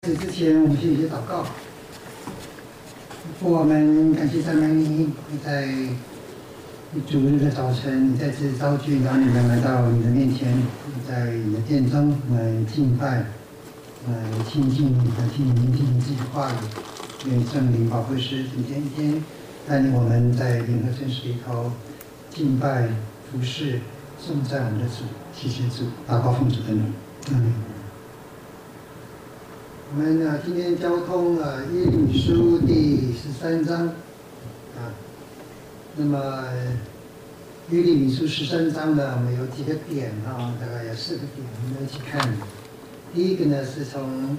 之前，我们先一些祷告。父，我们感谢赞美你，在主日的早晨，你再次召聚让你们来到你的面前，在你的殿中来敬拜，来亲近你的，听你聆听你自己的话语。愿圣灵保惠师一天一天带领我们在灵和真实里头敬拜、服侍、颂赞我们的主，谢谢主，祷告奉主的名，阿门。我们今天交通耶利米书第13章那么耶利米书13章呢，我们有几个点大概有4个点，我们一起看。第一个呢是从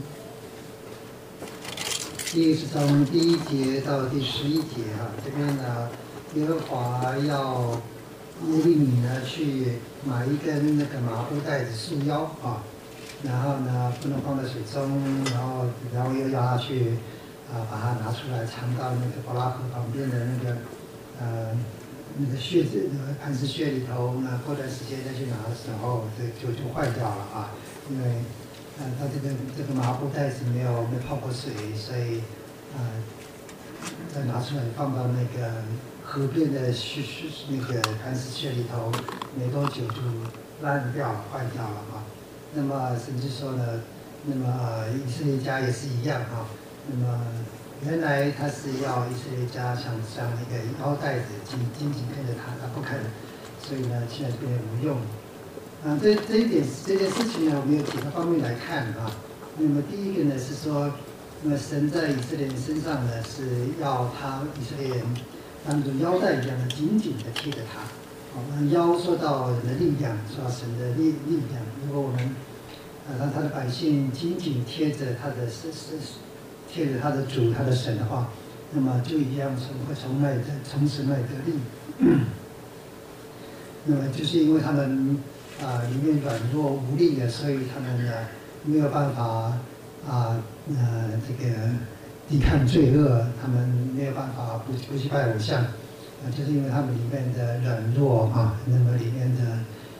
第1节到第11节这边呢，耶和华要耶利米呢去买一根那个麻布带子束腰然后呢，不能放在水中，然后又要他去把它拿出来，藏到那个伯拉河旁边的那个穴子，磐石穴里头。那过段时间再去拿的时候，就坏掉了因为它这个麻布袋子没有泡过水，所以再拿出来放到那个河边的那个磐石穴里头，没多久就烂掉了，坏掉了那么甚至说呢，那么以色列家也是一样那么原来他是要以色列家像那个腰带子紧跟着他不肯，所以呢现在变得无用。这件事情呢，我们有几个方面来看那么第一个呢是说，那么神在以色列人身上呢是要以色列人当作腰带一样的紧紧的贴着他。腰说到人的力量，说到神的力量。如果我们让他的百姓紧紧贴着他的主，他的神的话，那么就一样会从神那里得力。那么就是因为他们里面软弱无力的，所以他们呢没有办法这个抵抗罪恶，他们没有办法不去拜偶像。就是因为他们里面的软弱那么里面的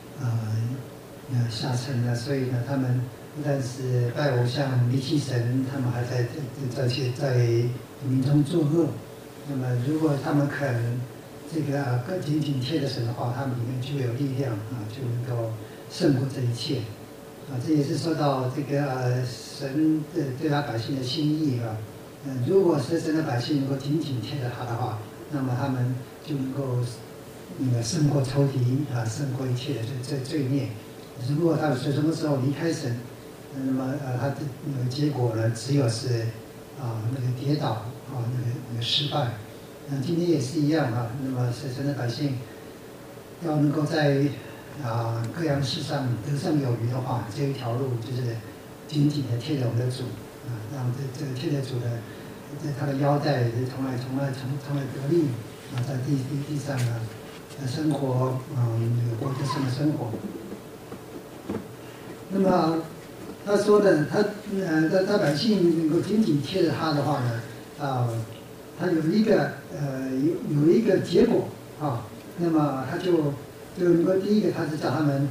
下沉了，所以呢，他们不但是拜偶像离弃神，他们还在民中作恶。那么如果他们肯这个更紧紧贴着神的话，他们里面就有力量就能够胜过这一切这也是说到这个神对他百姓的心意如果是神的百姓能够紧紧贴着他的话，那么他们就能够胜过仇敌胜过一切的罪孽。如果他什么时候离开神，那么他的结果呢，只有是那个跌倒那个失败。今天也是一样那么神的百姓要能够在各样事上得胜有余的话，只有一条路，就是紧紧的贴着我们的主让这个贴着主的他的腰带从来得力在地上生活过得胜的生活。那么他说的，他百姓能够紧紧贴着他的话呢他有一个结果那么他就能够第一个，他是叫他们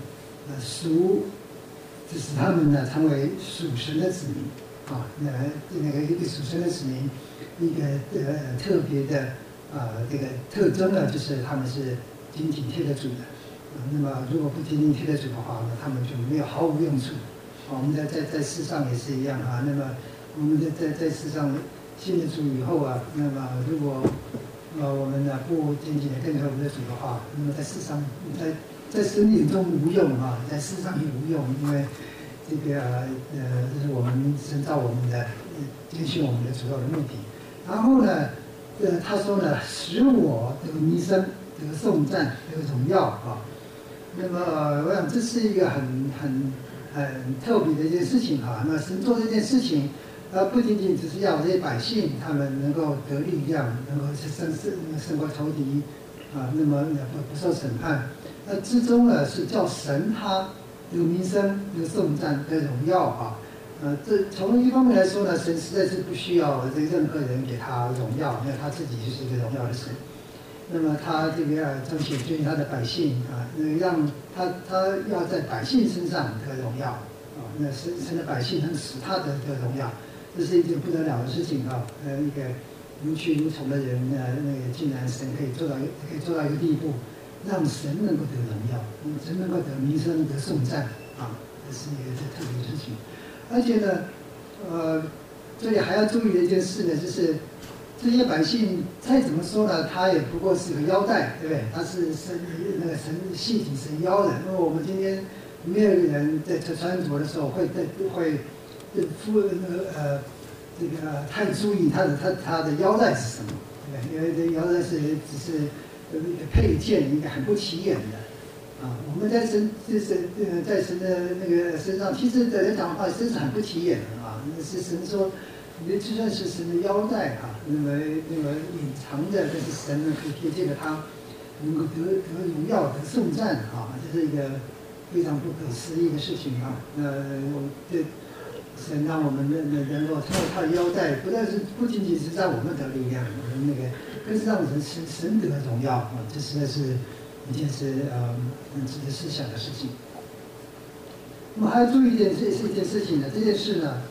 就使他们呢成为属神的子民那个一个属神的子民，一个特别的这个特征呢，就是他们是紧紧贴着主的那么如果不紧紧贴着主的话呢，他们就毫无用处我们在世上也是一样那么我们在世上信了主以后那么如果我们呢不紧紧的跟着我们的主的话，那么在世上在神眼中无用在世上也无用，因为这个这是我们神造我们的遵循我们的主要的目的。然后呢他说呢，使我得名声，得颂赞，得荣耀那么我想这是一个很特别的一件事情那神做这件事情不仅仅只是要这些百姓他们能够得力量，能够胜过仇敌那么不受审判。那之中呢是叫神他有名声，有颂赞，有荣耀这从一方面来说呢，神实在是不需要任何人给他荣耀，因为他自己就是一个荣耀的神。那么他这个彰显对他的百姓让他要在百姓身上得荣耀那神的百姓能使他得荣耀这是一件不得了的事情啊！一个如屈如从的人那个竟然神可以做到一个地步，让神能够得荣耀，神能够得名声得颂赞啊，这是一个特别的事情。而且呢，这里还要注意的一件事呢，就是这些百姓再怎么说呢，他也不过是个腰带，对不对？他是神系紧神腰的。因为我们今天没有人在穿着的时候会这个太注意他的腰带是什么，对不对？因为这腰带只是一个配件，一个很不起眼的啊。我们在神的那个身上，其实来讲的话，真是很不起眼的啊。那是神说，你就算是神的腰带啊，那么隐藏的，但是神呢可以贴近了他，能够得荣耀得颂赞啊，这是一个非常不可思议的事情啊。神让我们能够透过他的腰带，不仅仅是让我们得力量，更是让神得荣耀啊！这实在是一件很值得思想的事情。我们还要注意一件事情呢，这件事呢，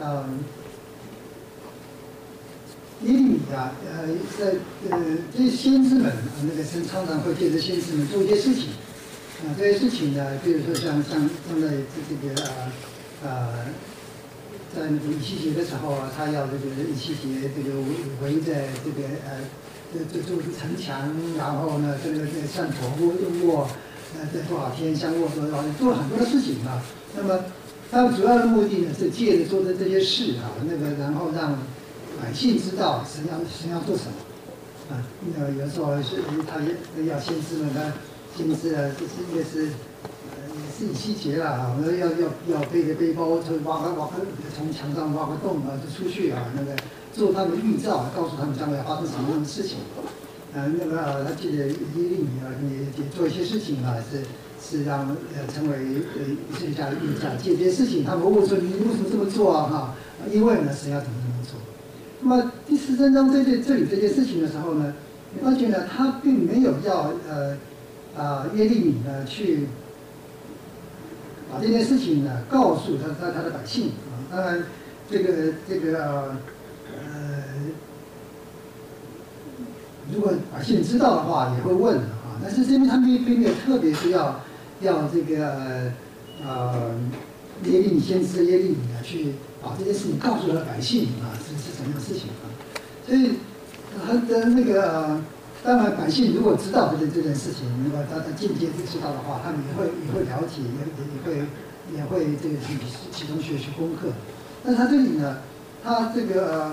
耶利米啊，这些先知们那个神常常会借着先知们做一些事情啊，这些事情呢，比如说像在在那个以西结的时候啊，他要这个以西结围在这筑城墙，然后呢这个上头卧在多少天相卧多少天，做了很多的事情啊。那么他主要的目的呢是借着做的这些事啊，然后让百姓知道神要做什么啊。有时候是他要先知们，他先知啊，这是也是以西结了啊，要背着背包，就从墙上挖个洞啊，就出去啊，做他们预兆，告诉他们将来发生什么样的事情。他记得耶利米啊，也做一些事情啊，是让成为以色列家的预兆。这些事情，他们问说你为什么这么做啊？哈，因为呢，神要怎么做。那么第13章这里这件事情的时候呢，你发现呢，他并没有要耶利米呢去把这件事情呢告诉他的百姓啊。当然，如果百姓知道的话，也会问啊。但是这边他们并没有特别是要这个耶利米先知耶利米呢去把这件事情告诉了百姓啊，是什么样的事情啊？所以他的当然百姓如果知道这件事情，如果他间接知道的话，他们也会了解，也会这个其中学习功课。但他这里呢，他这个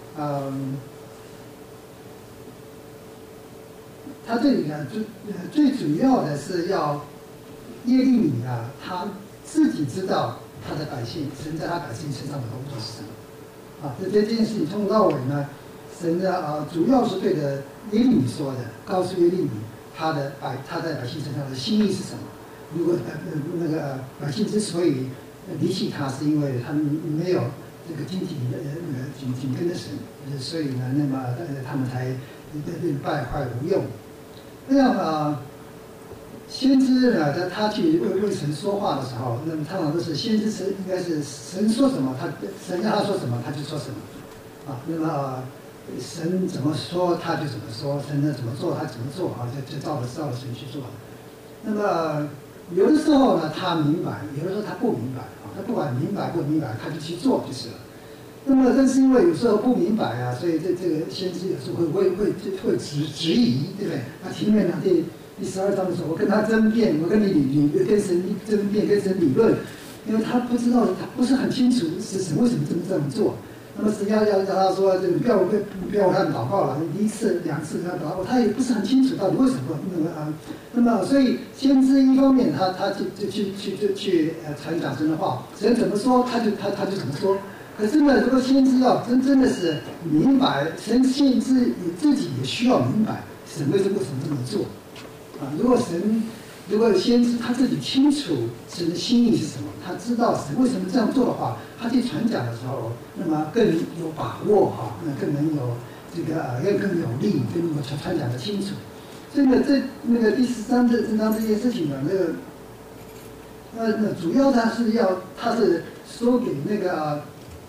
他这里呢，最主要的是要耶利米啊，他自己知道他的百姓，神在他百姓身上的工作是什么啊？这件事情从头到尾呢，神的主要是对着耶利米说的，告诉耶利米他在百姓身上的心意是什么。如果百姓之所以离弃他，是因为他们没有这个经济紧跟着神，所以呢，那么他们才败坏无用。那样先知呢，他去为神说话的时候，那么通常都是先知应该是神说什么，神让他说什么，他就说什么啊。那么神怎么说他就怎么说，神怎么做他怎么做啊，就照着神去做。那么有的时候呢，他明白；有的时候他不明白啊。他不管明白不明白，他就去做就是了。那么正是因为有时候不明白啊，所以这个先知有时候会质疑，对不对？他前面第12章的时候，我跟他争辩，我跟跟神争辩，跟神理论，因为他不知道，他不是很清楚是神为什么这么做。那么神要他说，这个不要为他们祷告了，一次两次他祷告，他也不是很清楚到底为什么。那么所以先知一方面他就去传讲神的话，神怎么说他就怎么说。可是呢，如果先知要真的是明白，先知自己也需要明白神为什么这么做啊。如果先知他自己清楚神的心意是什么，他知道神为什么这样做的话，他去传讲的时候，那么更有把握哈，那更能有更有力，更能够传讲的清楚。所以呢，第13章这件事情呢，主要他是说给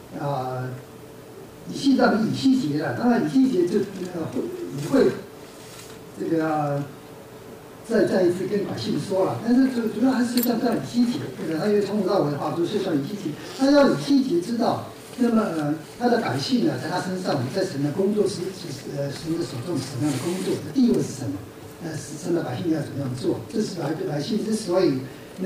以西结了，当然以西结就会这个再一次跟百姓说了，但是主要还是像以西结，对吧？他因为从头到尾的话都是像以西结，他要以西结知道，那么他的百姓呢，在他身上，在神的工作神的手中是什么样的工作，地位是什么？神的百姓要怎么样做？这是百姓之所以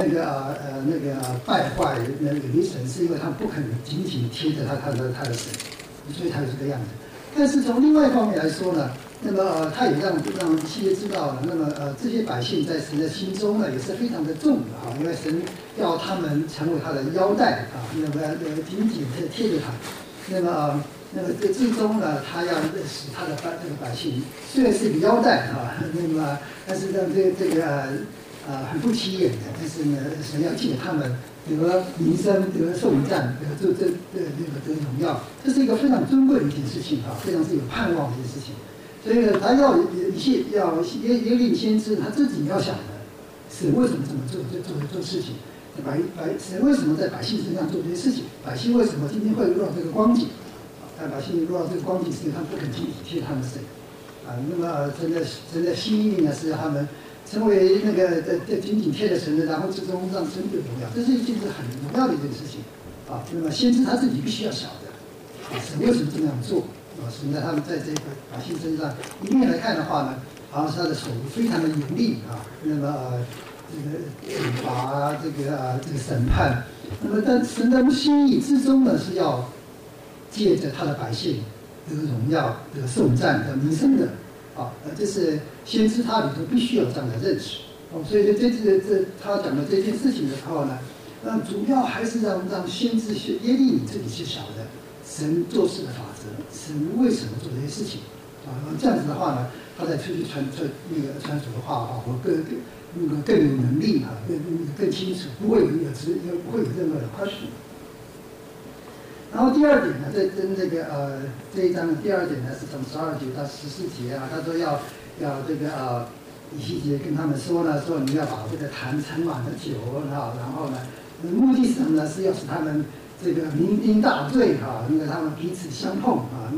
败坏离神，是因为他们不肯紧紧贴着他的神。所以他有这个样子，但是从另外一方面来说呢，那么他也让以西结知道了，那么这些百姓在神的心中呢也是非常的重的啊，因为神要他们成为他的腰带啊，那么紧紧的贴着他，那么这最终呢，他要使他的这个百姓虽然是一个腰带啊，那么但是让这个很不起眼的，但是呢，神要借他们得名声、得颂赞、得荣耀，这是一个非常尊贵的一件事情啊，非常是有盼望的一件事情。所以呢，他要耶利米先知他自己要想的，神为什么这么做事情？神为什么在百姓身上做这些事情？百姓为什么今天会落到这个光景？百姓落到这个光景，是因为他们不肯紧紧贴他们神啊。那么神的心意呢，是让他们成为那个紧紧贴着神的，然后最终让神的荣耀，这是一件很荣耀的一件事情啊。那么先知他自己必须要晓得，神为什么这么样做啊？神在他们在这个百姓身上一面来看的话呢，好像是他的手非常的有力啊。那么这个惩罚这个审判，那么但神的心意之中呢，是要借着他的百姓得荣耀、得颂赞、得名声的。这是先知他里头必须有这样的认识所以他讲的这件事情的时候呢，主要还是让先知耶利米自己去晓得神做事的法则，神为什么做这些事情这样子的话呢，他再出去传主的话更有能力更清楚，不会有任何的 question。然后第二点呢，在跟这一章的第二点呢，是从12节到14节啊，他说要这个以西结跟他们说呢，说你要把这个坛盛满了酒然后呢，目的是什么呢？是要使他们这个酩酊大醉他们彼此相碰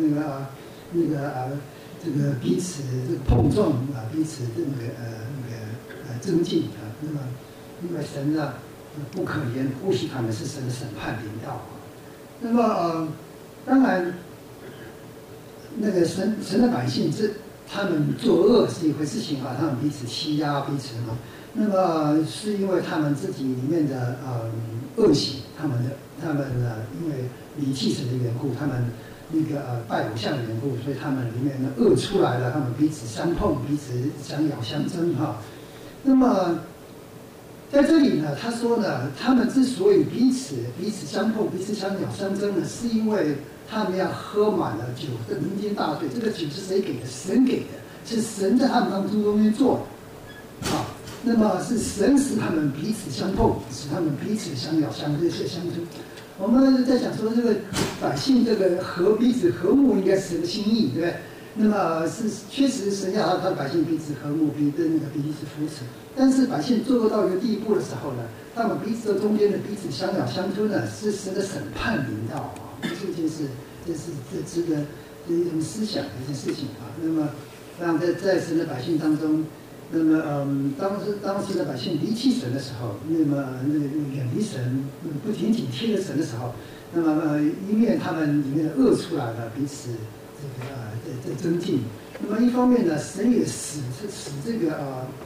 这个彼此这个碰撞彼此增进那么因为神呢不可怜呼吸他们，是神的审判临到那么当然，那个神的百姓他们作恶是一回事情他们彼此欺压彼此那么是因为他们自己里面的恶习，他们因为离弃神的缘故，他们拜偶像的缘故，所以他们里面的恶出来了，他们彼此相碰，彼此相咬相争那么在这里呢，他说呢，他们之所以彼此相碰、彼此相咬相争呢，是因为他们要喝满了酒，这酩酊大醉。这个酒是谁给的？神给的，是神在他们当中做的那么是神使他们彼此相碰，使他们彼此相咬相争。我们在讲说这个百姓这个彼此和睦，应该是神的心意，对不对？那么是确实神要他的百姓彼此和睦，彼此扶持。但是百姓做到一个地步的时候呢，他们彼此的中间的彼此相咬相吞呢，是神的审判临到这件事，这值得一种思想的一件事情那么让在神的百姓当中，那么当时的百姓离弃神的时候，那么远离神，不紧紧贴着神的时候，那么一面他们里面的恶出来了，彼此这增进。那么一方面呢，神也使这个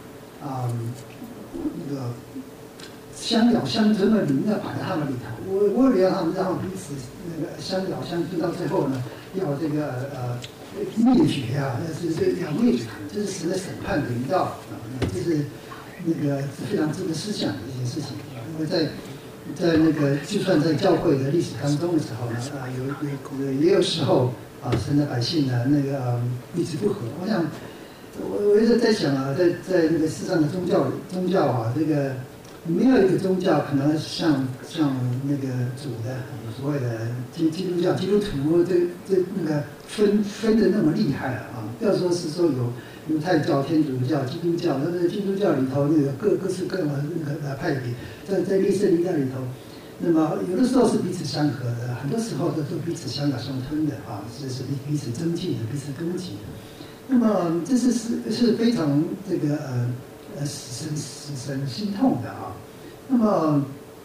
相咬相争的灵摆在他们里头。我也要让他们彼此相咬相争，到最后呢，要这个灭绝是要灭绝他们，这是神的审判临到这是非常值得思想的一件事情因为在就算在教会的历史当中的时候呢也有时候神的百姓呢彼此不和。我想我一直在想在那个世上的宗教这个没有一个宗教可能像那个主的所谓的基督教基督徒分的那么厉害不要说是说有犹太教、天主教、基督教，但是基督教里头各式各样的派别，在列圣经教里头， 那么有的时候是彼此相合的，很多时候都彼此相咬相吞的啊，是彼此增进的，彼此攻击的。那么这是非常这个使人心痛的啊。那么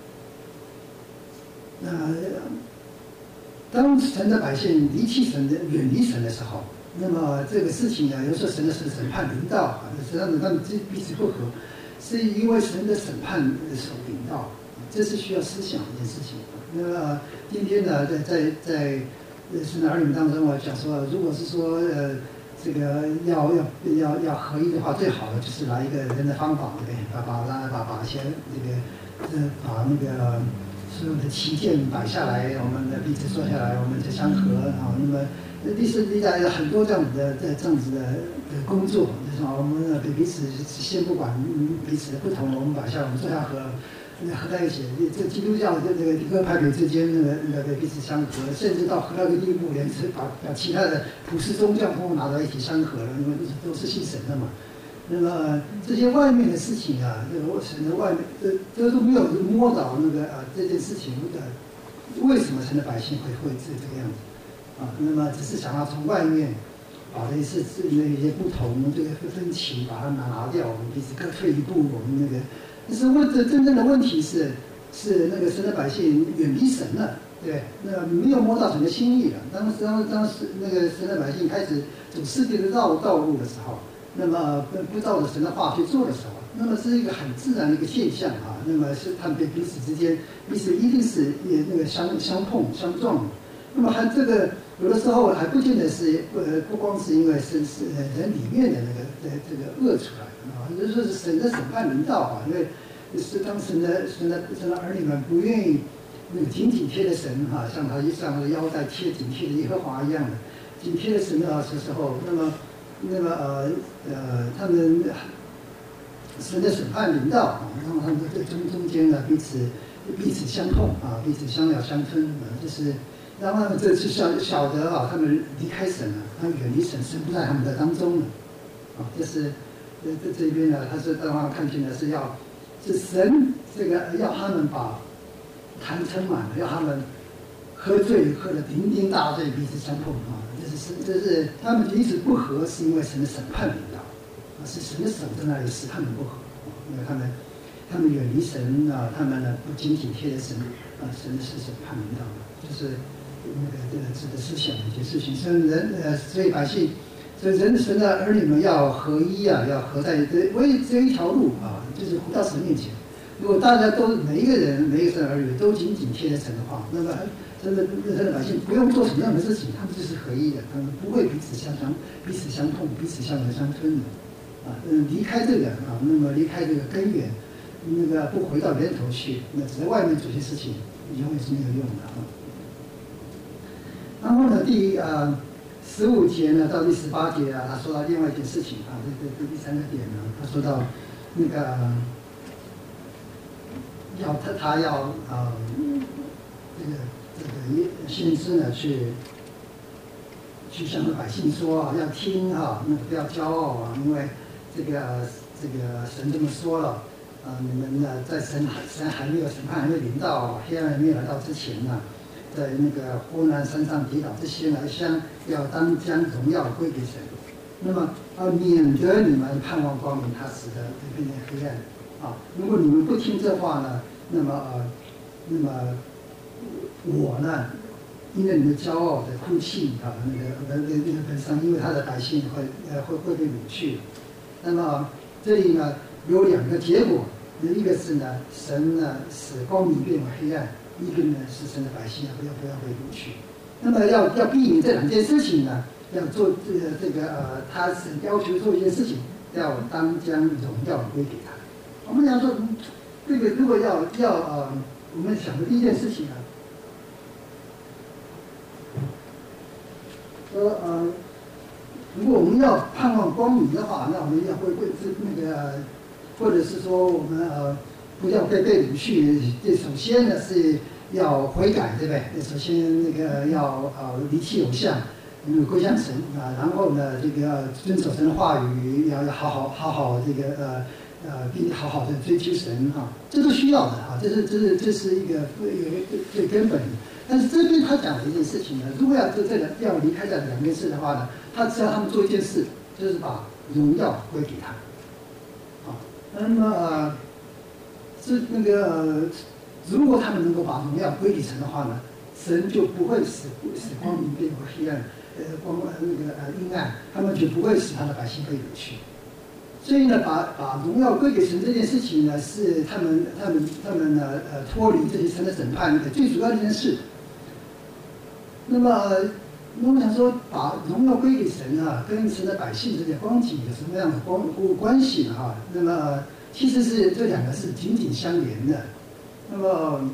当神的百姓离弃神的、远离神的时候，那么这个事情呢，有时候神的审判临到啊，实际上他们彼此不和，是因为神的审判的时候临到，这是需要思想的一件事情。那么今天呢，在神的儿女当中，我讲说，如果是说这个要合一的话，最好的就是来一个人的方法，对不对？把一些把那个所有的旗舰摆下来，我们的彼此坐下来，我们就相合啊。那么历代有很多这样子的工作，就是我们彼此先不管彼此的不同，我们把我们坐下合在一起。这基督教这个各派别之间那个彼此相合，甚至到合到一个地步，连把其他的普世宗教通通拿到一起相合了，因为都是信神的嘛。那么这些外面的事情啊，神的外面这都没有摸到这件事情的为什么神的百姓会这个样子啊？那么只是想要从外面把那些不同这个分歧把它拿掉，我们彼此各退一步，我们但是真正的问题是那个神的百姓远离神了，对，那没有摸到神的心意了。当时那个神的百姓开始走世界的道路的时候。那么不照着神的话去做的时候，那么是一个很自然的一个现象啊。那么是他们彼此之间，彼此一定是相碰相撞。那么还这个有的时候还不见得是不光是因为是人里面的这个恶出来的啊，就是说是神的审判临到啊，因为是当神的儿女们不愿意紧贴的神哈，像他腰带紧贴的耶和华一样的紧贴的神的时候，那么他们神的审判临到啊，然后他们在中间呢彼此相碰啊，彼此相咬相吞啊，就是让他们这是晓得啊，他们离开神了，他们远离神，神不在他们的当中了啊，就是这边呢，他是让他们看见的是神这个要他们把坛盛满了，要他们喝醉喝得酩酊大醉，彼此相碰啊。这是他们彼此不和，是因为神的审判临到，是神的手在那里使他们不和，因为他们远离神啊，他们呢不紧贴着神啊，神的是审判临到，就是值得思想的一件事情。所以百姓，所以神的儿女们要合一啊，要合在唯一只有一条路啊，就是回到神面前。如果大家都每一个神的儿女都紧贴着神的话，那么真的百姓不用做什么样的事情，他们就是合一的，他们不会彼此相碰、彼此相吞的，啊，离开这个啊，那么离开这个根源，不回到源头去，那只在外面做些事情，永远是没有用的啊。然后呢，15节呢到第18节啊，他说到另外一件事情啊，这第3个点呢，他说到他要这个先知呢去向百姓说啊，要听啊，不要骄傲啊，因为这个神这么说了啊，你们呢在神还没有审判还没临到黑暗没有来到之前呢，在霍南山上跌倒这些呢，要当将荣耀归给神，那么免得你们盼望光明，他使得变成黑暗啊。如果你们不听这话呢，那么我呢，因为你们骄傲的哭泣啊，悲伤，因为他的百姓会被掳去。那么这里呢有2个结果，一个是呢神呢使光明变为黑暗，一个呢是神的百姓不要被掳去。那么要避免这2件事情呢，要做他是要求做一件事情，要当将荣耀归给他。我们讲说这个如果要我们想的第一件事情啊。如果我们要盼望光明的话，那我们要或者是说我们不要被掳去，首先呢是要悔改，对不对？首先要离弃偶像，归向神啊，然后呢要遵守神的话语，要好好并好好的追求神哈，这都需要的哈，这是一个最根本的。但是这边他讲的一件事情呢，如果要要离开这两件事的话呢，他只要他们做一件事，就是把荣耀归给他。啊，那么是那个如果他们能够把荣耀归给神的话呢，神就不会使光明变为黑暗，阴暗，他们就不会使他的百姓被扭曲。所以呢，把荣耀归给神这件事情呢，是他们呢脱离这些神的审判的最主要的一件事。那么我想说，把荣耀归给神啊，跟神的百姓之间光景有什么样的关系呢？哈，那么其实是这两个是紧紧相连的。那么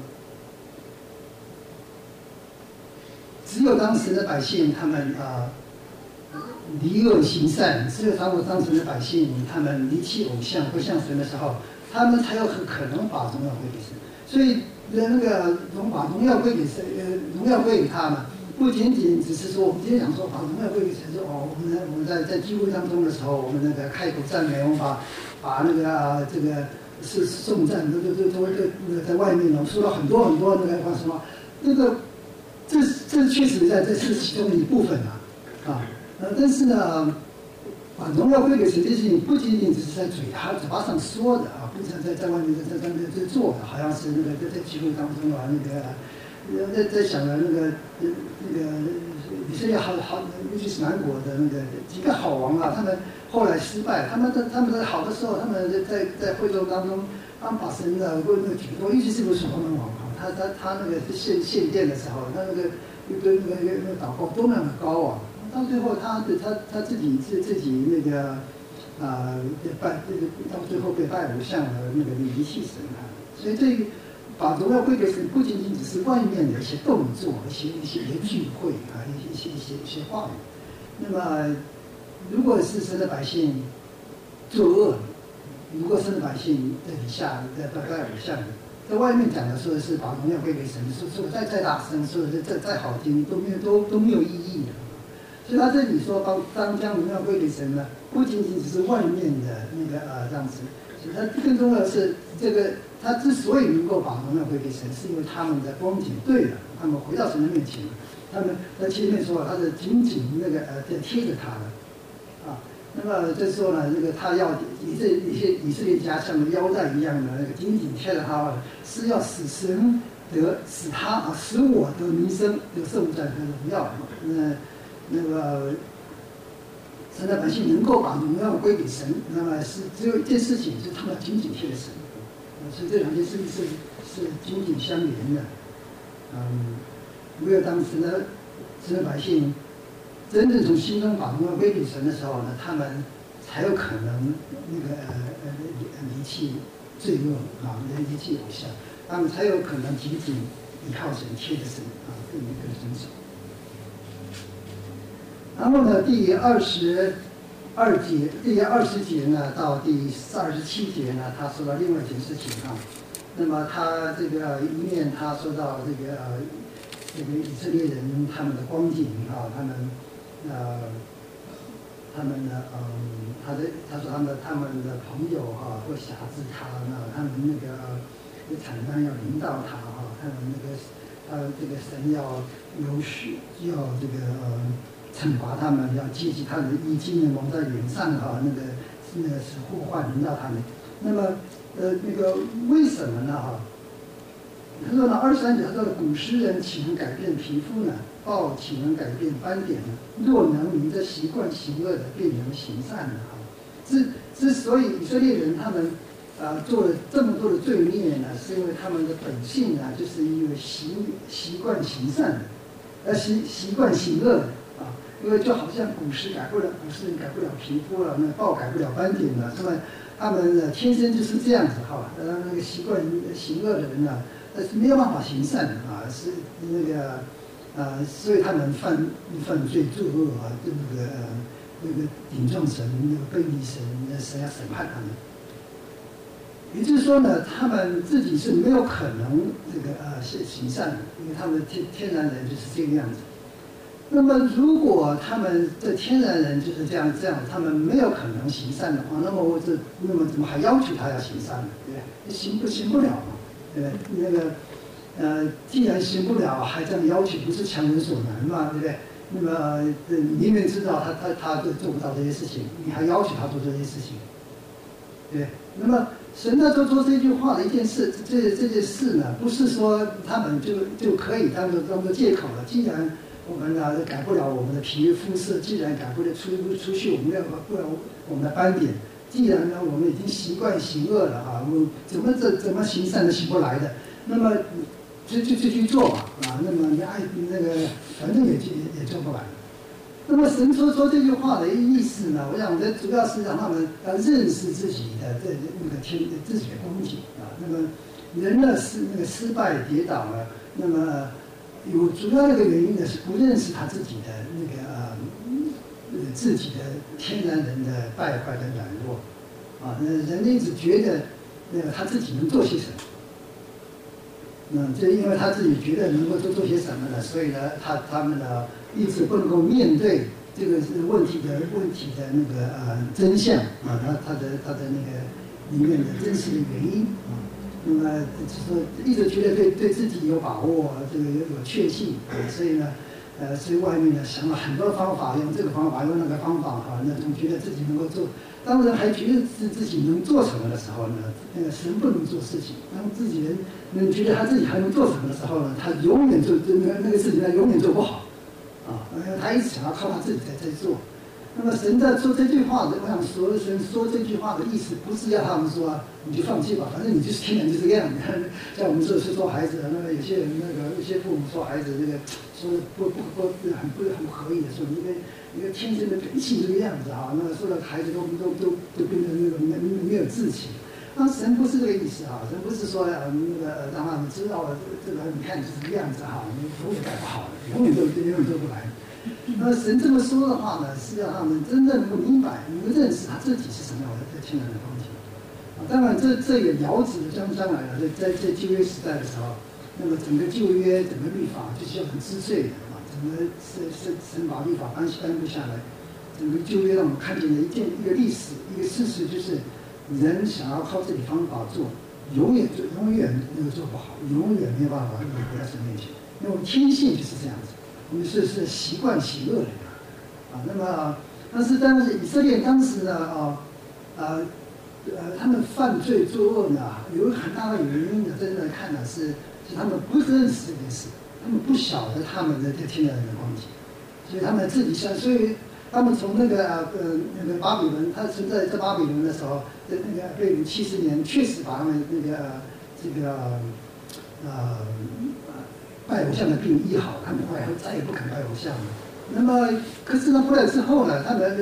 只有当时的百姓他们离恶行善，只有当时的百姓他们离弃偶像归向神的时候，他们才有可能把荣耀归给神。所以把荣耀归给神，荣耀归给他嘛，不仅仅只是说我们今天讲说把荣耀归给神，说我们在聚会当中的时候，我们那个开口赞美，我们把那个这个是颂赞都在外面呢，说了很多那个什么，这确实这是其中的一部分但是呢，把荣耀归给神这件事情，不仅仅只是在嘴巴上说的啊，不是在外面在做的，好像是那个在聚会当中啊，在想着那个以色列尤其是南国的那个几个好王啊，他们后来失败，他们在好的时候，他们在会众当中，他们把神的那个举多，尤其是所罗门王啊，他那个献殿的时候，他那个祷告多么样的高啊！到最后他自己那个到最后被拜偶像和那个离弃神啊，所以这把荣耀归给神，不仅仅只是外面的一些动作、一些聚会啊，一些话语。那么，如果是神的百姓作恶，如果神的百姓在底下在拜偶像，在外面讲的说的是把荣耀归给神，说的再大声，说的再好听，都没有意义的。所以他这里说当将荣耀归给神呢，不仅仅只是外面的那个这样子，所以他更重要的是这个他之所以能够把荣耀归给神，是因为他们的光景对了，他们回到神的面前，他们在前面说他是紧紧那个贴着他的那么这时候呢，那个他要一些以色列家像腰带一样的那个紧紧贴着他，是要使神使他使我得名声，得圣战和荣耀那么神的百姓能够把荣耀归给神，那么是只有一件事情，就是他们要紧紧贴着神。所以这两件事情是紧紧相连的。唯有当时呢，神的百姓真正从心中把荣耀归给神的时候呢，他们才有可能离弃罪恶离弃偶像，他们才有可能紧紧依靠神，贴着神跟神走。然后呢，第20节呢到第27节呢，他说到另外一件事情那么他这个一面他说到这个以色列人他们的光景他们呢他说他们的朋友会辖制他他们那个惨难要临到他他们这个神要要这个惩罚他们，要揭起他的衣襟蒙在脸上那个是祸患临到他们。那么那个为什么呢他说呢23节他说古诗人岂能改变皮肤呢？豹岂能改变斑点呢？若能迷着习惯行恶的，便能行善呢之所以以色列人他们做了这么多的罪孽呢，是因为他们的本性就是因为习惯行善的，习惯行恶的因为就好像古诗人改不了皮肤了，那豹改不了斑点了，他们天生就是这样子那个习惯行恶的人呢，是没有办法行善是那个所以他们犯罪作恶那个顶撞神，背离神，神要审判他们。也就是说呢，他们自己是没有可能行善的，因为他们的天然人就是这个样子。 那么如果他们的天然人就是这样，他们没有可能行善的话，那么怎么还要求他要行善呢？对不对？行不了嘛，对不对？那个既然行不了，还这样要求，不是强人所难嘛，对不对？那么你明明知道他做不到这些事情，你还要求他做这些事情，对不对？那么神在做这句话的一件事，这件事呢，不是说他们就可以当做借口了。既然我们呢改不了我们的皮肤色，既然改不了出去我们我们的斑点，既然呢我们已经习惯行恶了啊，我怎么行善都行不来的，那么就去做吧啊，那么你爱那个反正也做不来。那么神说这句话的意思呢，我想这主要是让他们要认识自己的自己的光景啊。那么人呢失败跌倒了，那么有主要的一个原因呢是不认识他自己的自己的天然人的败坏的软弱啊。那人一直觉得他自己能做些什么，这因为他自己觉得能够做些什么呢，所以呢他们呢一直不能够面对这个问题的那个真相啊，他的那个里面的真实的原因啊。那么就是说一直觉得对自己有把握，这个有确信啊，所以呢所以外面呢想了很多方法，用这个方法用那个方法啊，那总觉得自己能够做。当人还觉得自己能做什么的时候呢，那个神不能做事情。当自己人觉得他自己还能做什么的时候呢，他永远做那个事情，他永远做不好啊。他一直想要靠他自己在做。那么神在说这句话的，我想神说这句话的意思，不是要他们说你就放弃吧，反正你就是天然就这个样子。像我们说孩子，那么有些人有些父母说孩子说的很不合意的，说一个天生的本性这个样子啊，那么说的孩子都变成没有志气。那神不是这个意思啊，神不是说让他们知道了这个你看就是这个样子哈，你永远改不好的，永远做不来。那神这么说的话呢，是让他们真正能够明白，能够认识他自己是什么样的天然的光景。当然这也遥指将来了，在旧约时代的时候，那么整个旧约整个律法就是要很织碎的啊，整个神把律法颁布下来，整个旧约让我们看见了一个历史，一个事实，就是人想要靠自己方法做，永远那个做不好，永远没有办法回到神面前，因为我们天性就是这样子。我们是习惯邪恶的人啊，那么但是以色列当时呢他们犯罪作恶呢，有一个很大的原因呢，真正看呢是他们不认识这件事，他们不晓得他们的天然的光景，所以他们自己所以他们从那个巴比伦，他存在巴比伦的时候，那个被掳70年，确实把他们拜偶像的病医好，他们后来再也不肯拜偶像了。那么，可是呢，后来之后呢，他们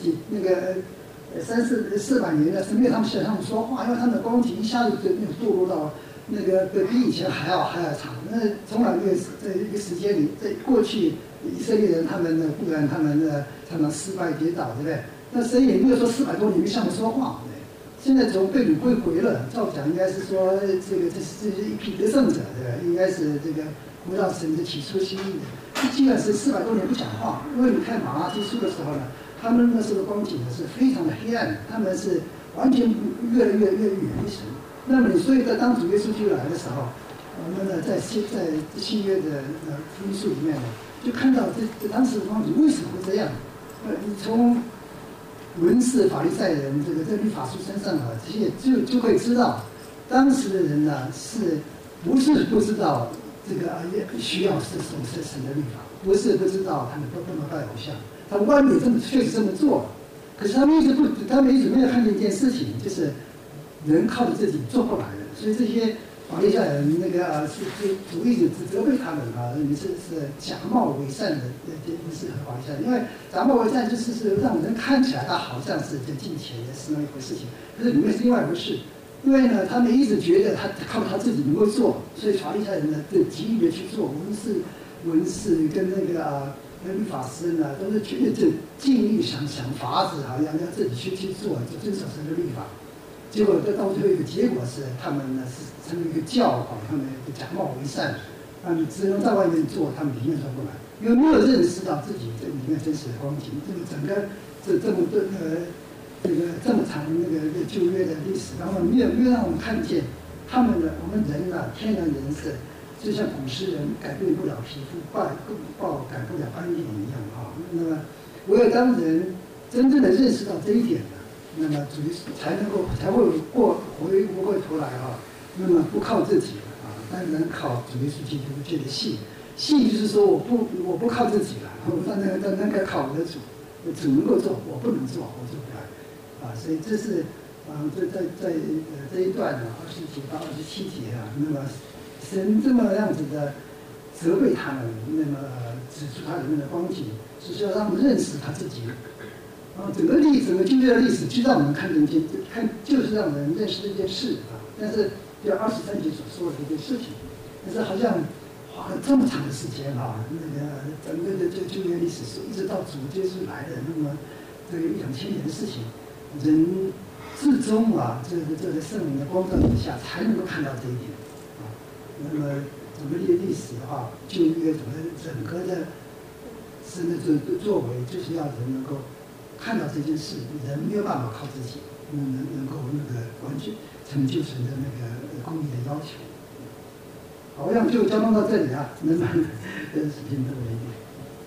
400年呢，是没有他们向他们说话，因为他们的光景一下子就堕落到比以前还要长。那从来没有在一个时间里，在过去以色列人他们呢，不然他们常常失败跌倒，对不对？那神也没有说400多年没向他们说话，对不对？现在从被掳归回了，照讲应该是说这是一批得胜者，对不对？应该是回到神的起初心意的。既然是400多年不讲话，因为你看马拉基书的时候呢，他们那时候的光景呢是非常的黑暗，他们是完全越来越远离神。那么所以在当主耶稣基督来的时候，我们呢在新约的福音书里面呢，就看到这当时的光景为什么会这样？你从文士、法利赛人这律法书身上啊，这些就可以知道，当时的人呢不是不知道这个需要是神的律法，不是不知道他们不能拜偶像，他们外面确实这么做了，可是他们一直没有看见一件事情，就是人靠着自己做不来的，所以这些法利赛人主一直责备他们啊，你是假冒伪善的是法利赛人，因为假冒伪善就是让人看起来他好像是在敬虔的是那一回事情，可是里面是另外一回事。因为呢，他们一直觉得他靠他自己能够做，所以法利赛人呢就极力的去做。文士跟律法师呢，都是觉得尽力想法子，好像要自己去做，就遵守神的律法。结果到最后一个结果是，他们呢是成为一个教皇，他们假冒为善，他们只能在外面做，他们里面做不来。 因为没有认识到自己这里面真实的光景，这个整个这么长那个旧约的历史，然后没有让我们看见他们的我们人啊，天然人生，就像古诗人改变不了皮肤，改不了斑点一样啊。那么，唯有当人真正的认识到这一点了，那么主才会回过头来啊，那么不靠自己了啊，但能靠主耶稣基督这个信。信就是说我不靠自己了，我那个靠我的主，主能够做，我不能做，我做不来啊。所以这是在这一段呢20节到27节啊，那么神这么样子的责备他们，那么指出他里面的光景，是要让我们认识他自己。整个旧约的历史就让我们看就是让人认识这件事啊。但是就23节所说的这件事情，但是好像花了这么长的时间啊，那个整个的旧约历史一直到主耶稣来的，那么这个2000年的事情，人至终啊，这个圣灵的光照之下，才能够看到这一点啊。那么整个历史的话，旧约整个的神的作为，就是要人能够看到这件事，人没有办法靠自己能够那个完全成就神的那个公义的要求。好，我想就交通到这里啊，能把时间多一点。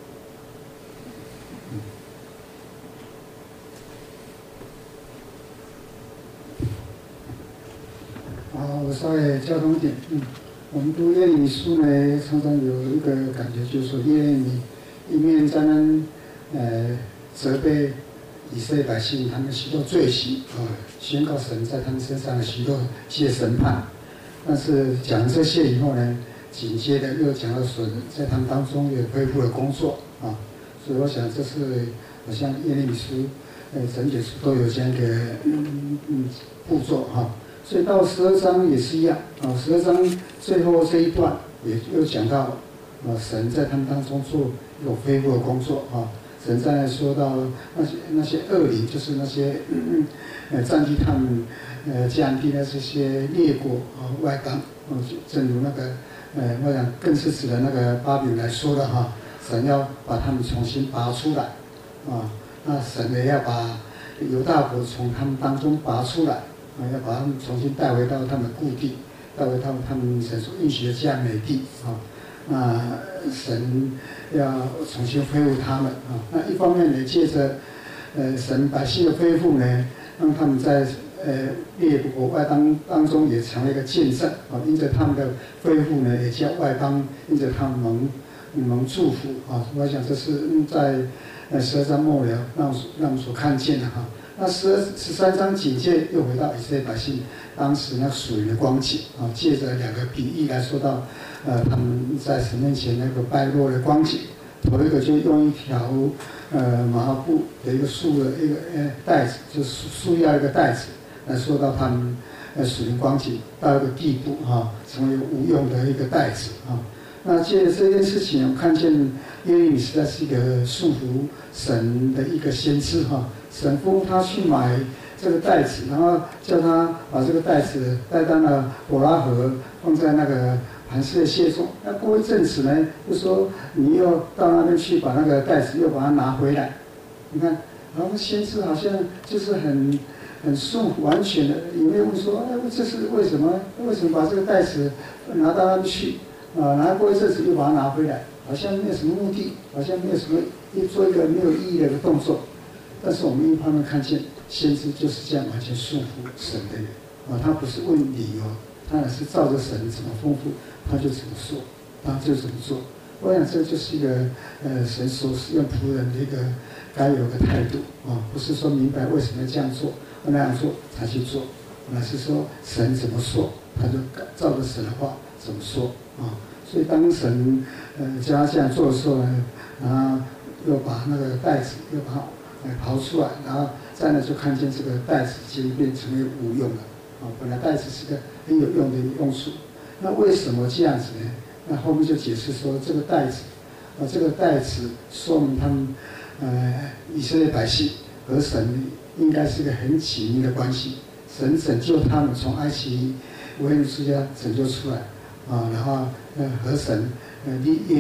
好，我稍微交通一点。我们读耶利米书呢，常常有一个感觉，就是说耶利米一面在那责备以色列百姓他们许多罪行宣告神在他们身上的许多些审判。但是讲这些以后呢，紧接着又讲到神在他们当中也恢复了工作啊，所以我想这是好像耶利米书、整卷书都有这样一个步骤哈。所以到12章也是一样啊，12章最后这一段也又讲到神在他们当中做有恢复的工作啊。神在说到那些恶灵，就是那些占据他们迦南地的这些列国外邦正如那个我想更是指的那个巴比伦来说的哈，神要把他们重新拔出来啊，那神也要把犹大国从他们当中拔出来要把他们重新带回到他们的故地，带回到他们神所应许的迦南美地啊。那神要重新恢复他们啊。那一方面呢，借着神百姓的恢复呢，让他们在列国外邦当中也成为一个见证啊。因着他们的恢复呢，也叫外邦因着他们蒙祝福啊。我想这是在12章末了让我们所看见的哈。那13章紧接又回到以色列百姓当时那属灵的光景啊，借着两个比喻来说到他们在神面前那个败落的光景。头一个就用一条麻布的一个树的一个带子，就是树要一个带子来说到他们属灵光景到一个地步啊，成为无用的一个带子啊。那借着这件事情，我看见耶利米实在是一个顺服神的一个先知哈。神吩咐他去买这个袋子，然后叫他把这个袋子带到了伯拉河，放在那个磐石的榭中。那过一阵子呢，就说你又到那边去把那个袋子又把它拿回来。你看，然后先知好像就是很顺服完全的，也没有问说，这是为什么？为什么把这个袋子拿到那边去？然后过一阵子又把它拿回来，好像没有什么目的，好像没有什么做一个没有意义的一个动作。但是我们一方面看见先知就是这样完全顺服神的人他不是问理由，他也是照着神怎么吩咐他就怎么说，他就怎么做。我想这就是一个神所使用仆人的一个该有的态度不是说明白为什么要这样做或那样做才去做，而是说神怎么说，他就照着神的话怎么说所以当神叫他这样做的时候呢，然后又把那个袋子又把它刨出来，然后再呢就看见这个袋子已经变成为无用了本来袋子是个很有用的一个用处，那为什么这样子呢？那后面就解释说这个袋子说明他们以色列百姓和神应该是个很紧密的关系，神拯救他们从埃及为奴之家拯救出来然后和神立约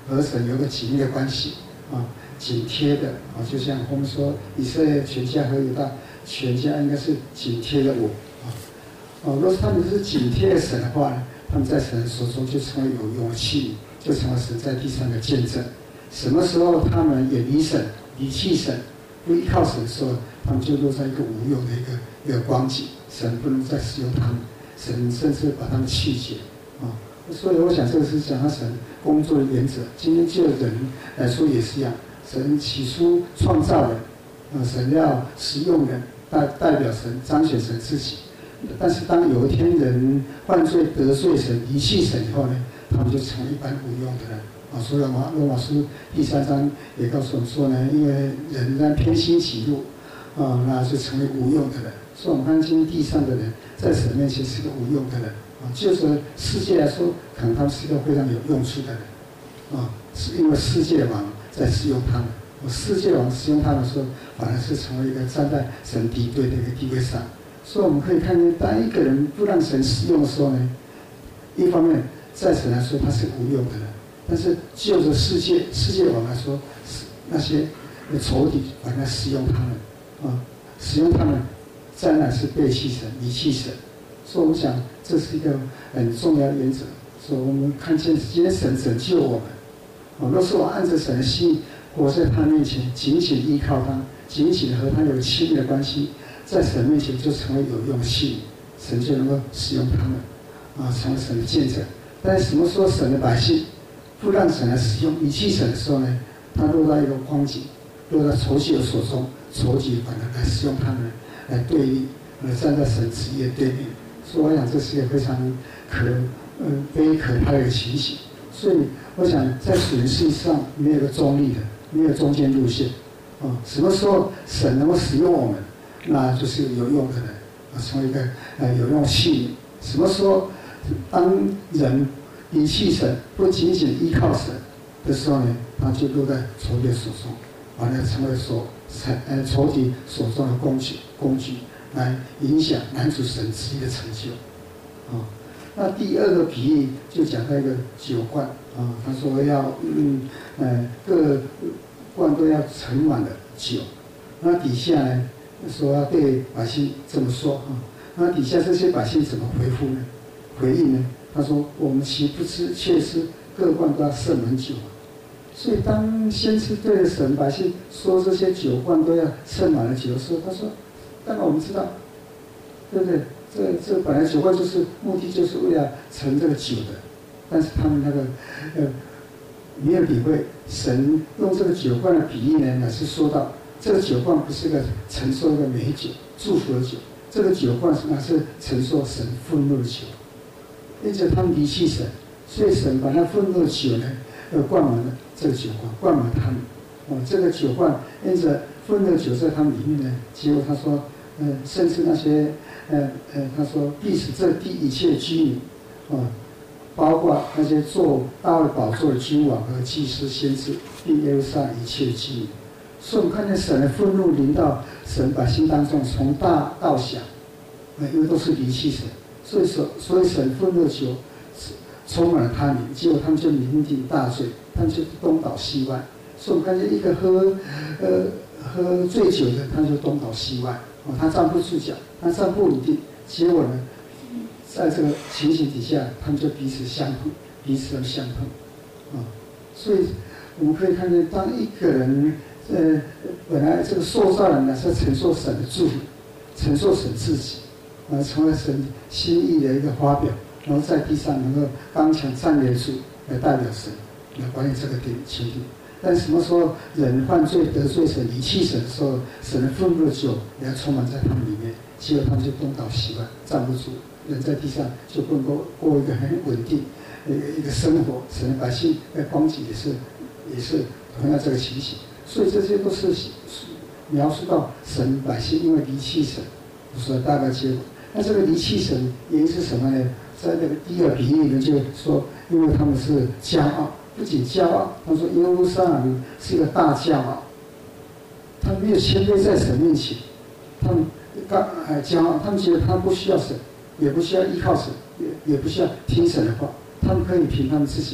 和神有个紧密的关系啊，紧贴的啊，就像我们说以色列全家和犹大全家应该是紧贴的我啊。若是他们是紧贴的神的话呢，他们在神手中就成为有勇气，就成为神在地上的见证。什么时候他们远离神、离弃神、不依靠神的时候，他们就落在一个无用的一个光景，神不能再使用他们，神甚至把他们弃绝啊。所以我想这个是讲到神工作的原则。今天就人来说也是一样，神起初创造人，神要使用人，代表神彰显神自己。但是当有一天人犯罪得罪神、离弃神以后呢，他们就成为一般无用的人啊。所以罗马书第3章也告诉我们说呢，因为人在偏心己怒啊，那就成为无用的人。所以我们看今天地上的人，在神面前是个无用的人啊。就是世界来说，可能他们是一个非常有用处的人啊，是因为世界王在使用他们。世界王使用他们的时候，反而是成为一个站在神敌对的一个地位上。所以我们可以看见，当一个人不让神使用的时候呢，一方面在神来说他是无用的人，但是就着世界王来说，那些仇敌反而使用他们啊，使用他们，再来是背弃神、离弃神。所以我想这是一个很重要的原则。所以我们看见今天神拯救我们，若是我按着神的心活在他面前，紧紧依靠他，紧紧和他有亲密的关系，在神面前就成为有用的器皿，神就能够使用他们啊，成为神的见证。但是什么时候神的百姓不让神来使用、离弃神的时候呢？他落到一个光景，落到仇敌的手中，仇敌反而来使用他们来对立，站在神旨意的对面。所以我想这是一个非常悲可怕的一个情形。所以我想在属灵事上没有个中立的，没有中间路线啊。什么时候神能够使用我们，那就是有用的人啊，成为一个有用的器皿。什么时候当人离弃神，不仅仅依靠神的时候呢，他就落在仇敌手中，完了成为仇敌手中的工具，来影响男主神旨意的成就啊。那第二个比喻就讲到一个酒罐啊，他说要各罐都要盛满了酒，那底下呢说要对百姓这么说啊，那底下这些百姓怎么回应呢？他说：“我们岂不知，却是各罐都要盛满酒啊。”所以当先知对着神百姓说这些酒罐都要盛满了酒的时候，他说：“当然我们知道，对不对？这本来酒罐就是目的，就是为了盛这个酒的。但是他们那个没有理会神用这个酒罐的比喻呢，乃是说到这个酒罐不是个承受一个美酒、祝福的酒，这个酒罐乃是承受神愤怒的酒。因此他们离弃神，所以神把那愤怒的酒呢，灌满了这个酒罐，灌满他们。这个酒罐因着愤怒的酒在他们里面呢，结果他说，甚至那些他说必使这地一切居民，包括那些坐大卫宝座的君王和祭司、先知，并耶路撒冷一切居民。所以我们看见神的愤怒临到神百姓当中，从大到小，因为都是离弃神。所以神愤怒的酒充满了他们，结果他们就酩酊大醉，他们就东倒西歪。所以我们看见一个喝醉酒的，他就东倒西歪，他站不住脚，他站不稳定，结果呢，在这个情形底下，他们就彼此相碰，彼此相碰，所以我们可以看见，当一个人本来这个受造人呢是承受神的祝福，承受神自己。成为神心意的一个发表，然后在地上能够刚强站立住，来代表神，来管理这个情境。但什么时候人犯罪得罪神、离弃神的时候，神的愤怒的酒也要充满在他们里面，结果他们就东倒西歪，站不住，人在地上就不能够过一个很稳定一个生活。神的百姓在光景也是同样这个情形，所以这些都是描述到神百姓因为离弃神所大概结果。那这个离弃神原因是什么呢？在那个第二比喻里面就说，因为他们是骄傲，不仅骄傲，他说耶路撒冷是一个大骄傲，他们没有谦卑在神面前，他们骄傲，他们觉得他们不需要神，也不需要依靠神，也不需要听神的话，他们可以凭他们自己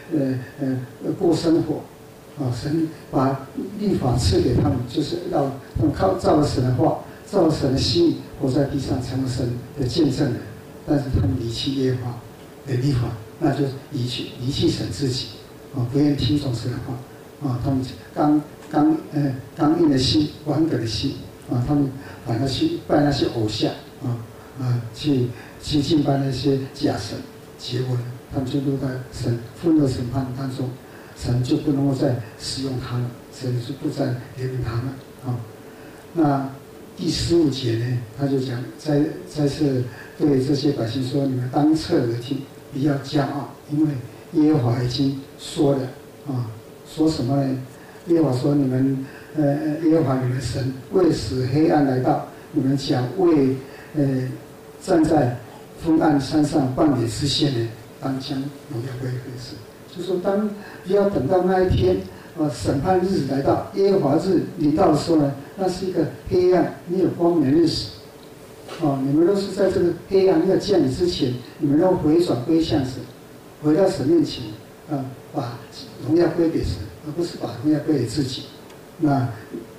过生活，神把律法赐给他们，就是让他们靠照着神的话，照着神的心意活在地上，成为神的见证人。但是他们离弃耶和华的律法，那就离弃神自己，不愿听从神的话，他们刚硬的心，顽梗的心，他们反而去拜那些偶像，去敬拜那些假神，结果呢，他们就落在神愤怒审判当中，神就不能够再使用他们，神就不再怜悯他们。那第15节呢，他就讲再次对这些百姓说：你们当侧耳听，不要骄傲，因为耶和华已经说了，说什么呢？耶和华说：你们耶和华你们神为使黑暗来到，你们将为站在昏暗山上半点之线呢，当将荣耀归给神。就说不要等到那一天，审判日子来到，耶和华日临到的时候呢，那是一个黑暗没有光明的日子。你们都是在这个黑暗要降临之前，你们都回转归向神，回到神面前，把荣耀归给神，而不是把荣耀归给自己。那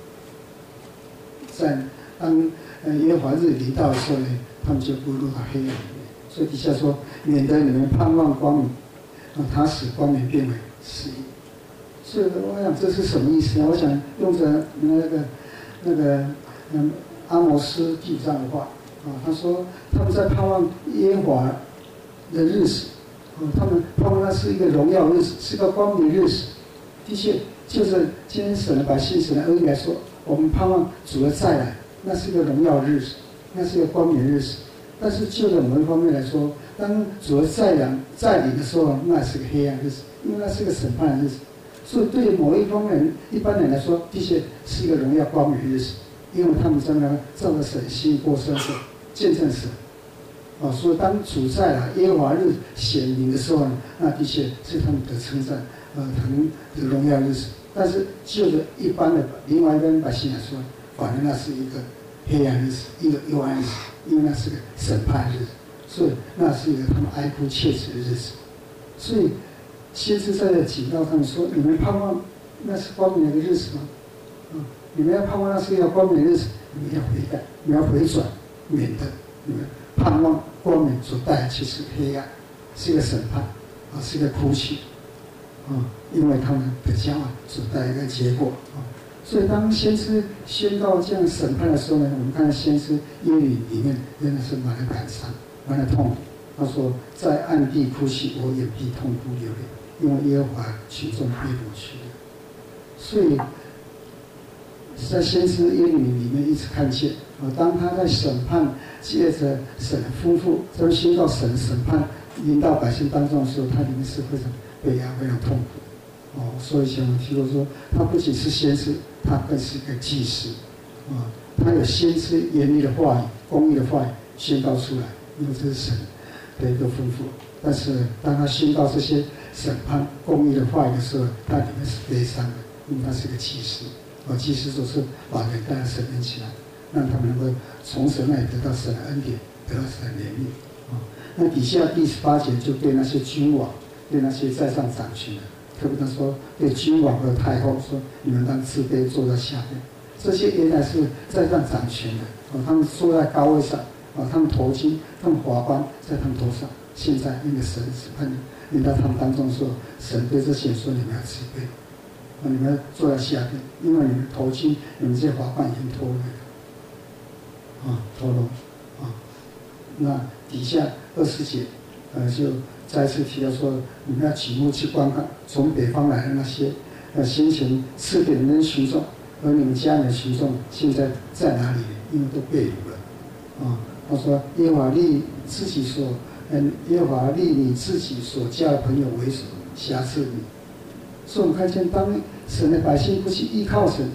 当耶和华日临到的时候呢，他们就不落到黑暗里面。所以底下说，免得你们盼望光明，他使光明变为死意。所以我想这是什么意思呢？我想用着那个阿摩斯第5章的话，他说他们在盼望耶和华的日子，他们盼望那是一个荣耀日子，是个光明日子。的确，就是今天神的百姓、神的儿女来说，我们盼望主的再来，那是一个荣耀日子，那是一个光明日子。但是就在某一方面来说，当主的再临的时候，那是个黑暗日子，因为那是个审判的日子。所以对某一方面一般人来说，的确是一个荣耀光明的日子，因为他们在那照着神心意过生活，见证神。所以当主再来耶和华日显明的时候呢，那的确是他们得称赞，很的荣耀日子。但是就着一般的另外一般百姓来说，反正那是一个黑暗日子，一个幽暗日子，因为那是个审判日子，所以那是一个他们哀哭切齿的日子。所以先知在这警告他们说：你们盼望那是光明的日子吗？你们要盼望那是一个光明的日子，你们要悔改，你们要回转，免得你们盼望光明所带来其实黑暗，是一个审判，是一个哭泣，因为他们的骄傲所带来的结果。所以当先知宣告这样审判的时候呢，我们看到先知耶利里面真的是满了感伤，满了痛苦。他说：在暗地哭泣，我眼必痛哭流泪，因为耶和华群众被掳去了。所以在先知耶利米里面一直看见，当他在审判，借着神的吩咐，在宣告神的审判临到百姓当中的时候，他里面是非常悲哀、非常痛苦。所以以前我们提过说，他不仅是先知，他更是一个祭司。他有先知严厉的话语、公义的话语宣告出来，因为这是神的一个吩咐。但是当他宣告这些审判、公义的话语的时候，他里面是悲伤的，因为他是一个祭司。祭司就是把人带到神面前来，让他们能够从神那里得到神的恩典，得到神的怜悯。那底下第18节就对那些君王、对那些在上掌权的，特别他说对君王和太后说：你们当自卑，坐在下面。这些原来是在上掌权的，他们坐在高位上，他们头巾、他们华冠在他们头上。现在因为神审判临到他们当中的时候，神对这些人说：你们要自卑，你们要坐在下面，因为你们头巾、你们这些华冠已经脱落了，脱落。那底下20节，就再次提到说，你们要举目去观看，从北方来的那些先前赐给你们的群众，而你们家里的群众现在在哪里？因为都被掳了。他说：耶和华立自己所，耶和华立你自己所嫁的朋友为首，辖制你。所以我们看见，当神的百姓不去依靠神，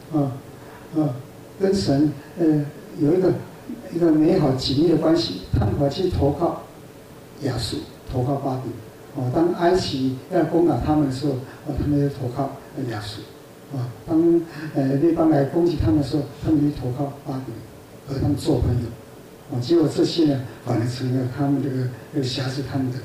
跟神有一个美好紧密的关系，他们跑去投靠亚述，投靠巴比。当埃及要攻打他们的时候，他们就投靠亚述。当列邦来攻击他们的时候，他们就投靠巴比，和他们做朋友。结果这些呢，反而成了他们这个辖制他们的人。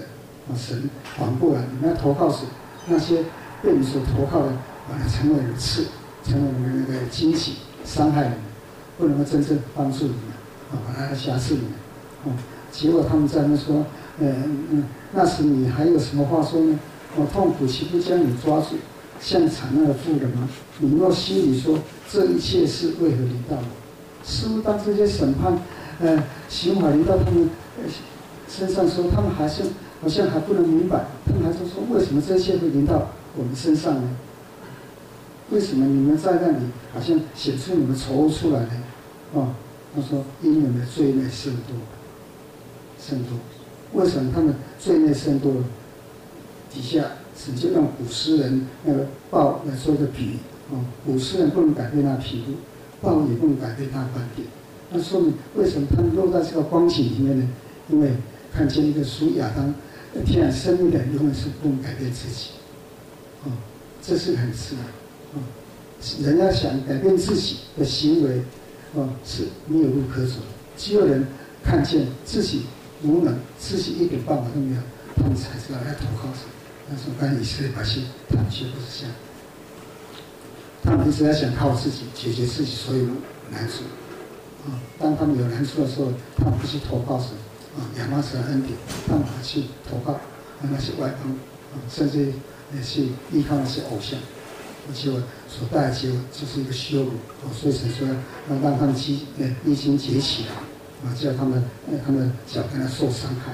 神反过来，你们要投靠神，那些被你所投靠的，把它成为你的刺，成为你们那个荆棘，伤害你们，不能够真正帮助你们，把它辖制你们。结果他们在那说，那时你还有什么话说呢？痛苦岂不将你抓住，像产难的妇人吗？你若心里说，这一切是为何临到我？似乎当这些审判，刑罚临到他们身上的时候，他们好像还不能明白，他们还是说，为什么这一切会临到我们身上呢？为什么你们在那里好像显出你们丑恶出来呢？他说，因你们的罪孽甚多，甚多。为什么他们罪孽甚多？底下神就用古诗人那个豹来做一个比喻。古诗人不能改变他的皮肤，豹也不能改变他的观点。那说明为什么他们落在这个光景里面呢？因为看见一个属亚当天然生命的人，永远是不能改变自己。这是很自然。人要想改变自己的行为，是没有路可走。只有人看见自己无能，自己一点办法都没有，他们才知道要投靠神。但是我看以色列百姓，他们却不是这样。他们一直在想靠自己解决自己所有难处。当他们有难处的时候，他们不去投靠神，仰望神的恩典，他们还去投靠那些外邦，甚至也是依靠那些偶像。结果所带来的结果就是一个羞辱。所以神说要让他们一心结起来，叫他们脚跟他受伤害。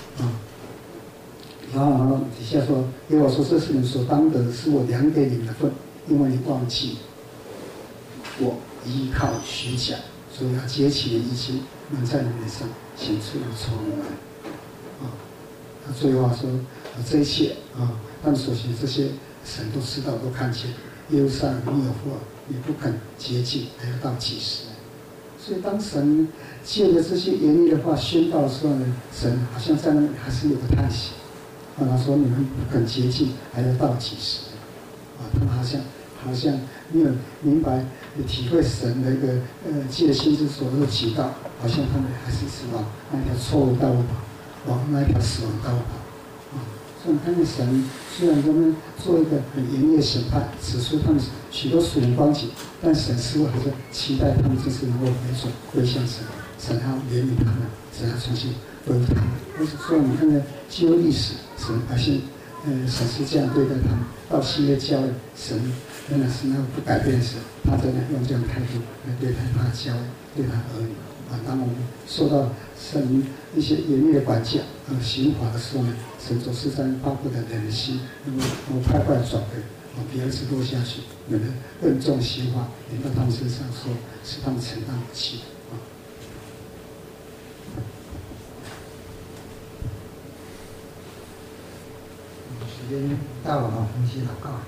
然后底下说，耶和华说，这是你们所当得，是我量给你们的份，因为你忘记我依靠虚假，所以要结起你的疑心，能在你们上显出丑恶来。最后说，这一切他们所行的这些，神都知道，都看见。耶路撒冷你有祸，你不肯洁净，还要到几时？所以当神借着这些严厉的话宣告的时候呢，神好像在那里还是有个叹息。他说：“你们不肯洁净，还要到几时？”他们好像没有明白、体会神的一个借心之所的祈祷，好像他们还是往那条错误道路跑，往那条死亡道路跑。所以我们看见神虽然他们做一个很严厉的审判，指出他们许多属灵光景，但神似乎还是期待他们这次能够回转归向神，神要怜悯他们，神要重新恢复他们。所以我们看见旧约历史，神百姓，神是这样对待他们。到新约教会，神仍然是那个不改变的神，他仍然用这样的态度来对待他的教会，对他儿女。当我们受到神一些严厉的管教刑罚的时候呢，神总是在巴不得人的心，能够快快转回，不要一直落下去，免得更重刑罚临到他们身上，说使他们承担不起。 时间到了我们一起祷告。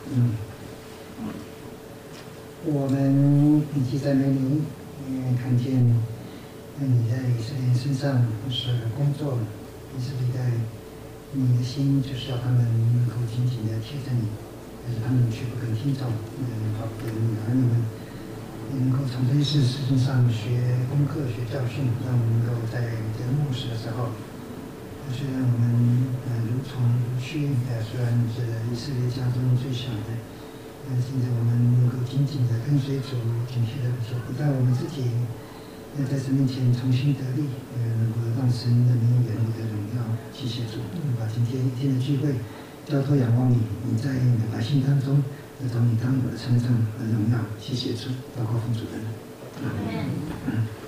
我们一起在美里看见你在以色列身上所有的工作，以色列在你的心就是要他们能够紧紧的贴着你，但是他们却不肯听从。包括你的儿女们也能够从这些事情上学功课、学教训，让我们能够在这个牧师的时候，虽然我们如虫如蛆，虽然是以色列家中最小的，现在我们能够紧紧的跟随主，紧贴的主，不但我们自己在神面前重新得力，能够让神的名远你的荣耀，谢谢主，把今天一天的聚会交托仰望你，你在你的百姓当中得到你当有的称赞和荣耀，谢谢主，祷告奉主的名。